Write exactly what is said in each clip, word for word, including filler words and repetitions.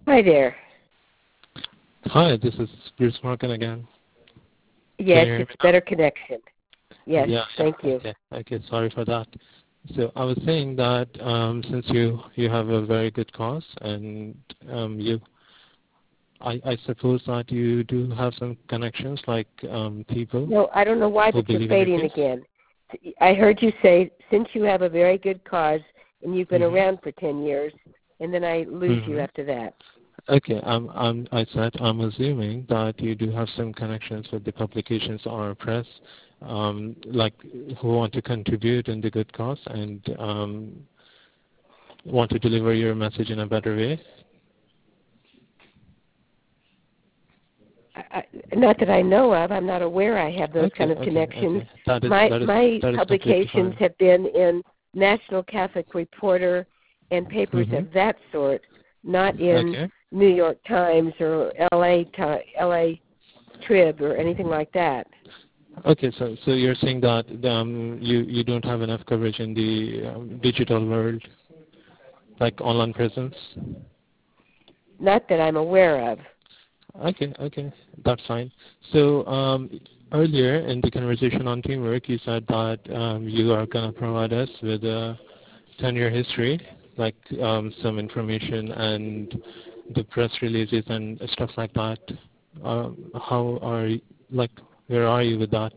Hi there. Hi, this is Bruce Morgan again. Can Yes, you hear me it's now? better connection. Yes, Yeah, yeah. thank you. Okay, okay. Sorry for that. So I was saying that um, since you you have a very good cause, and um, you, I, I suppose that you do have some connections, like um, people No, I don't know why, who but you're believe in your fading case. again. I heard you say, since you have a very good cause and you've been Mm-hmm. around for ten years, and then I lose you Mm-hmm. after that. Okay, I'm, I'm, I said I'm assuming that you do have some connections with the publications or press, um, like who want to contribute in the good cause and um, want to deliver your message in a better way. I, I, not that I know of. I'm not aware I have those Okay, kind of okay, connections. okay. That is My that is my that is completely publications fine. have been in National Catholic Reporter and papers Mm-hmm. of that sort, not in Okay. New York Times or L A Ti- L A Trib or anything like that. Okay, so so you're saying that um, you you don't have enough coverage in the um, digital world, like online presence. Not that I'm aware of. Okay, okay, that's fine. So um, earlier in the conversation on teamwork, you said that um, you are going to provide us with a ten-year history, like um, some information and the press releases and stuff like that. Um, how are you, like, where are you with that?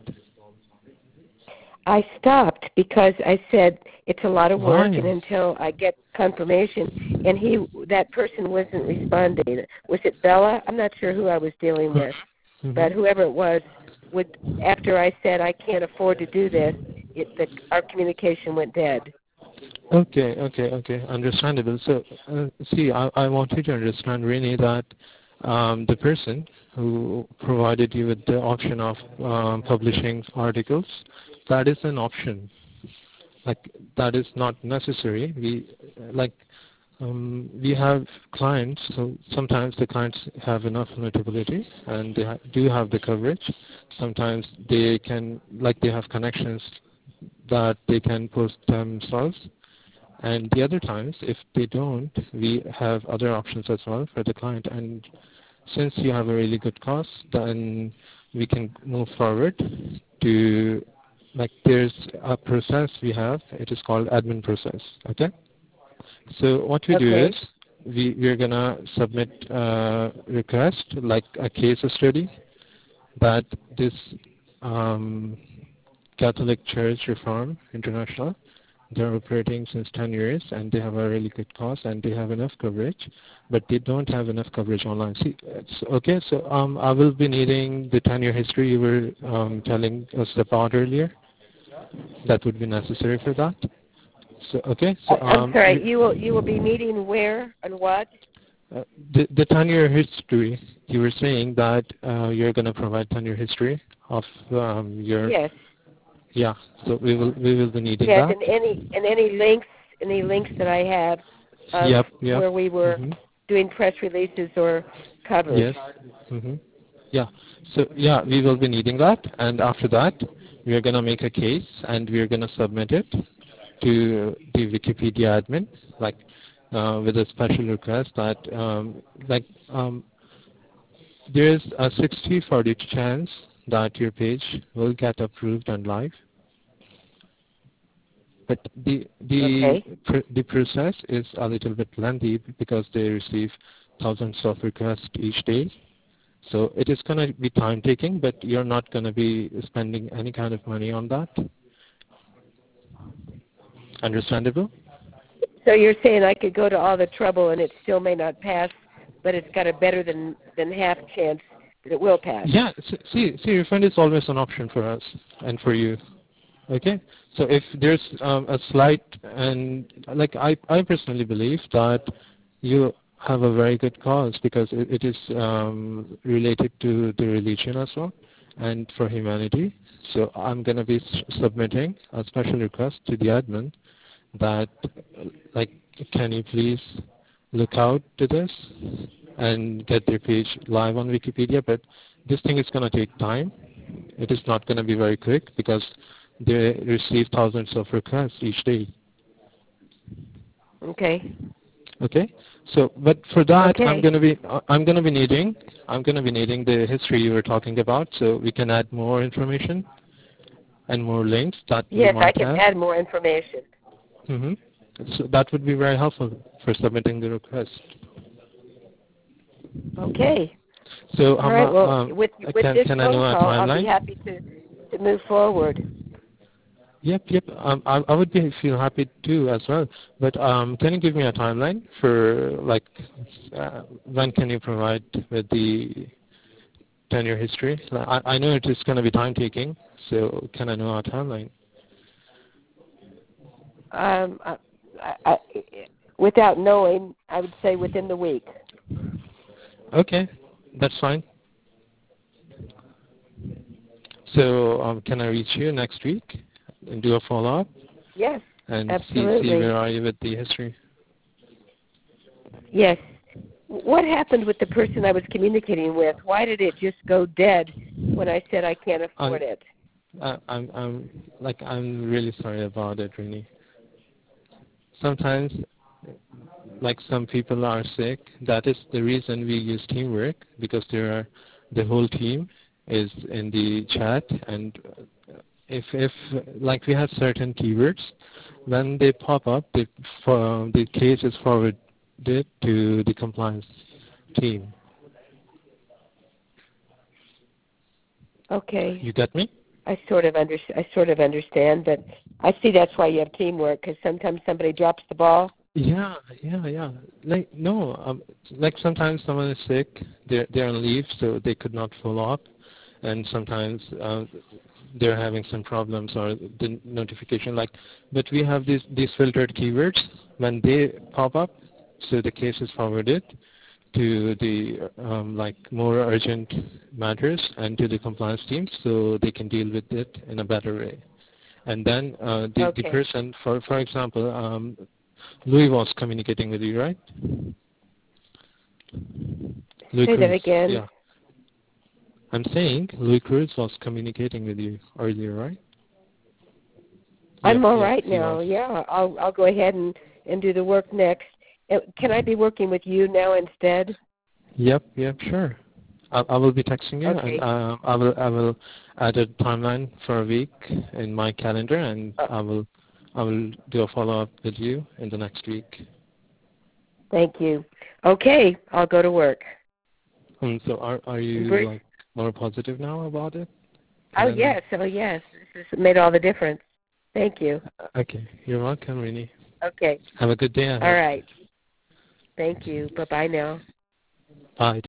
I stopped because I said it's a lot of work, and Why? until I get confirmation, and he, that person wasn't responding. Was it Bella? I'm not sure who I was dealing with, Mm-hmm. but whoever it was, would after I said I can't afford to do this, it, the, our communication went dead. Okay, okay, okay. Understandable. So, uh, see, I, I want you to understand really that um, the person who provided you with the option of um, publishing articles, that is an option. Like, that is not necessary. We, like, um, we have clients, so sometimes the clients have enough notability and they ha- do have the coverage. Sometimes they can, like, they have connections that they can post themselves, and the other times, if they don't, we have other options as well for the client. And since you have a really good cost, then we can move forward to, like, there's a process we have. It is called admin process. Okay. So what we do is Okay. we we're gonna submit a request, like a case study, that this um, Catholic Church Reform International, they're operating since ten years and they have a really good cost and they have enough coverage, but they don't have enough coverage online. See, it's, okay, so um, I will be needing the ten-year history you were um, telling us about earlier. That would be necessary for that. So, okay, I, so I'm um, sorry. you, You will you will be meeting where and what? uh, the, the ten-year history, you were saying that uh, you're going to provide ten-year history of um, your, Yes. yeah, so we will we will be needing Yes, that. and any and any links any links that I have of Yep, yep. where we were Mm-hmm. doing press releases or covers. Yes. Mm-hmm. Yeah. So yeah, we will be needing that, and after that, we are gonna make a case and we are gonna submit it to the Wikipedia admin, like uh, with a special request that um, like um, there is a sixty forty chance that your page will get approved and live. But the the Okay. pr- the process is a little bit lengthy because they receive thousands of requests each day. So it is going to be time taking, but you're not going to be spending any kind of money on that. Understandable? So you're saying I could go to all the trouble and it still may not pass, but it's got a better than than half chance that it will pass. Yeah. s- See, see, refund is always an option for us and for you. Okay. So if there's um, a slight and like I, I personally believe that you have a very good cause because it, it is um, related to the religion as well and for humanity. So I'm going to be s- submitting a special request to the admin that, like, can you please look out to this and get their page live on Wikipedia? But this thing is going to take time. It is not going to be very quick because they receive thousands of requests each day. Okay. Okay. So, but for that, Okay. I'm gonna be I'm gonna be needing I'm gonna be needing the history you were talking about, so we can add more information and more links that you Yes, I might can have. add more information. Mm-hmm. So that would be very helpful for submitting the request. Okay. So, All um, right. uh, Well, um, with with can this can I phone know a call, I'll be timeline? happy to to move forward. Yep, yep. Um, I, I would be feel happy too as well. But um, can you give me a timeline for like uh, when can you provide with the ten-year history? Like, I, I know it is going to be time taking, so can I know a timeline? Um, I, I, without knowing, I would say within the week. Okay, that's fine. So um, can I reach you next week and do a follow-up Yes, and see see absolutely. where are you with the history? Yes. What happened with the person I was communicating with? Why did it just go dead when I said I can't afford I, it? I I'm I'm like I'm really sorry about it, really. Sometimes, like some people are sick. That is the reason we use teamwork, because there are the whole team is in the chat, and if if like we have certain keywords, when they pop up, the for, the case is forwarded to the compliance team. Okay. You get me? I sort of under, I sort of understand, but I see that's why you have teamwork, because sometimes somebody drops the ball. Yeah, yeah, yeah. Like no, um, like sometimes someone is sick, they're they're on leave, so they could not follow up, and sometimes uh, they're having some problems or the notification. Like, but we have these these filtered keywords. When they pop up, so the case is forwarded to the um, like more urgent matters and to the compliance team, so they can deal with it in a better way. And then uh, the the Okay. person, for for example, um, Louis was communicating with you, right? Louis Say that Cruz, again. yeah. I'm saying Louis Cruz was communicating with you earlier, right? Yep, I'm all yep, right he was. now. Yeah, I'll I'll go ahead and and do the work next. Uh, Can I be working with you now instead? Yep, yep, sure. I, I will be texting you, and Okay. uh, I will I will add a timeline for a week in my calendar, and Uh, I will I will do a follow up with you in the next week. thank you. Okay, I'll go to work. Um, so are are you Bruce? like more positive now about it? Oh Can I know? yes, oh yes. This has made all the difference. Thank you. Okay, you're welcome, Rini. Okay. Have a good day All ahead. right. Thank you. Bye bye now. Bye.